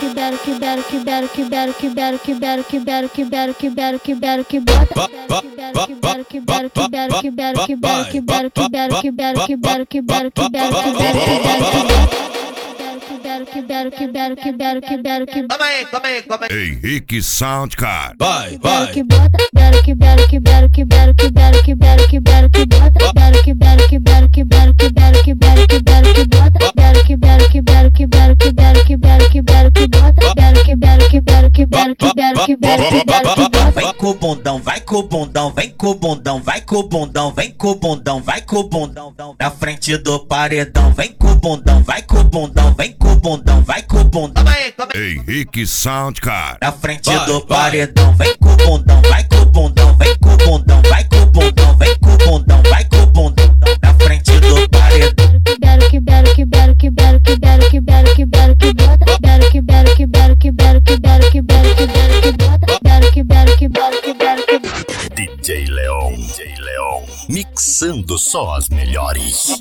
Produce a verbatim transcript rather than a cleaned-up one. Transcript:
berk berk berk berk berk berk berk berk berk berk berk bota berk berk berk berk berk berk berk berk berk berk berk berk berk berk berk berk. Calma aí, calma aí, calma aí. Henrique Soundcard. Vai, vai. Berk berk berk berk berk berk berk bota berk berk berk berk berk berk berk bota berk berk berk berk berk berk berk bota berk berk berk berk berk berk berk bota. Vem com o bundão, vai com o bundão, vem com o bundão, vai com o bundão, vem com o bundão, vai com o bundão, na frente do paredão, vem com o bundão, vai com o bundão, vem com o bundão, vai com o bundão. Calma aí, calma aí. Henrique Soundcard. Na frente Vai, do vai. paredão, vem com o bundão, vai com o bundão, vem com o bundão, vai com o bundão, vem com o bundão, vai com o bundão, na frente do paredão. Berk berk berk berk berk berk berk bota berk berk berk berk berk berk berk bota berk berk berk berk. D J Leon. D J Leon. Mixando só as melhores.